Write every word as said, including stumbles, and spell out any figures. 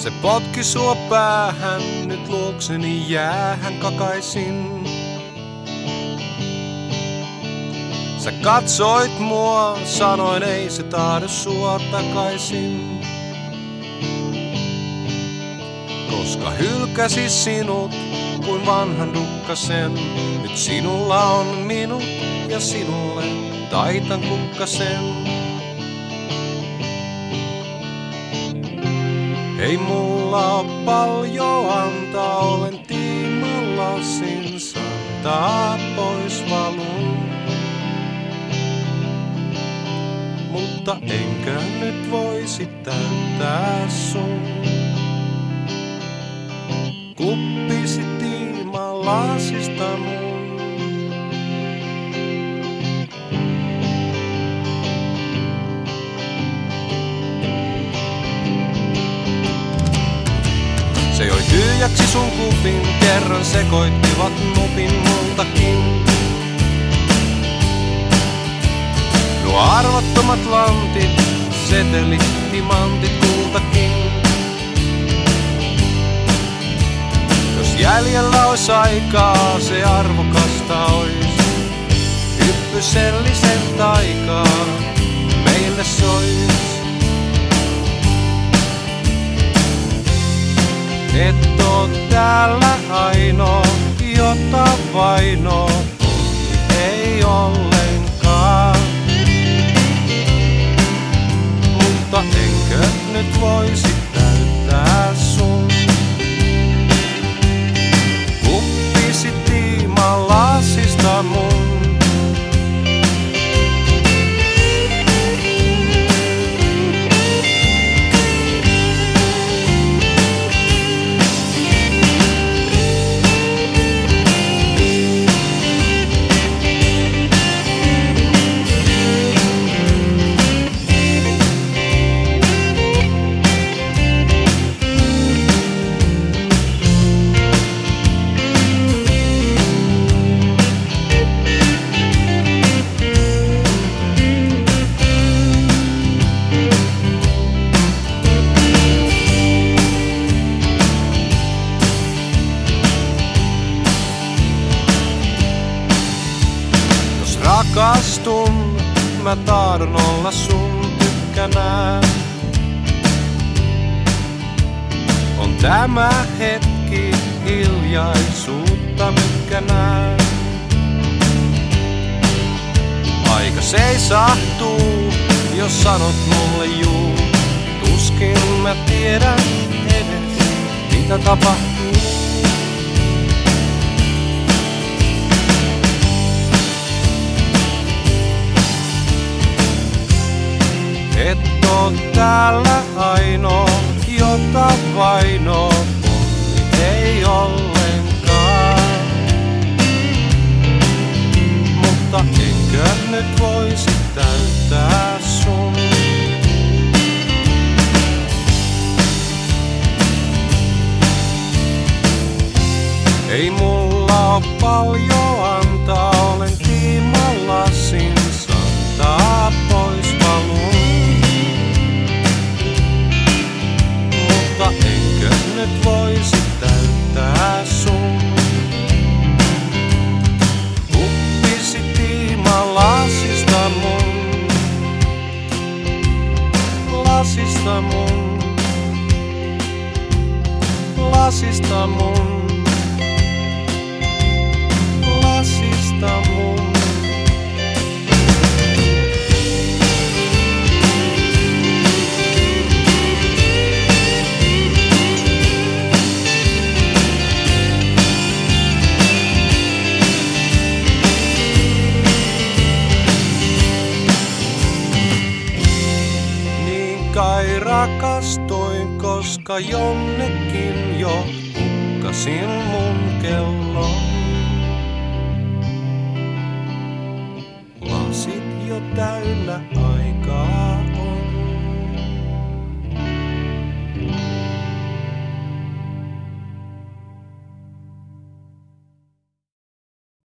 Se potki sua päähän, nyt luokseni jäähän kakaisin. Sä katsoit mua, sanoin ei se tahdo sua takaisin. Koska hylkäsi sinut kuin vanhan rukkasen, nyt sinulla on minut ja sinulle taitan kukkasen. Ei mulla oo paljon antaa, olen tiimalasin santaa pois valun. Mutta enkö nyt voisi täyttää sun kuppisi tiimalasista mun. Se joi tyhjäksi sun kupin, kerran sekoittivat nupin multakin. Nuo arvottomat lantit, setelit, timantit, kultakin. Jos jäljellä ois aikaa, se arvokasta ois. Hyppysellisen taikaa meille sois. Et oo täällä ainoa, jota vainoo, ei ollenkaan. Mutta enkö nyt voisi täyttää sun kuppisi tiimalasista mun. Rakastun, mä tahdon olla sun tykkänään. On tämä hetki hiljaisuutta mykkänään. Aika seisahtuu, jos sanot mulle juu. Tuskin mä tiedän edes, mitä tapahtuu. Et oo täällä ainoa, jota vainoo, ei ollenkaan. Mutta enkö nyt voisi täyttää sun ei mulla oo paljon antaa, olen tiimalasin santaa pois valun. Enkö nyt voisi täyttää sun kuppisi tiimalasista mun. Lasista mun. Lasista mun. Lasista mun. Kai rakastuin, koska jonnekin jo hukkasin mun kellon. Lasit jo täynnä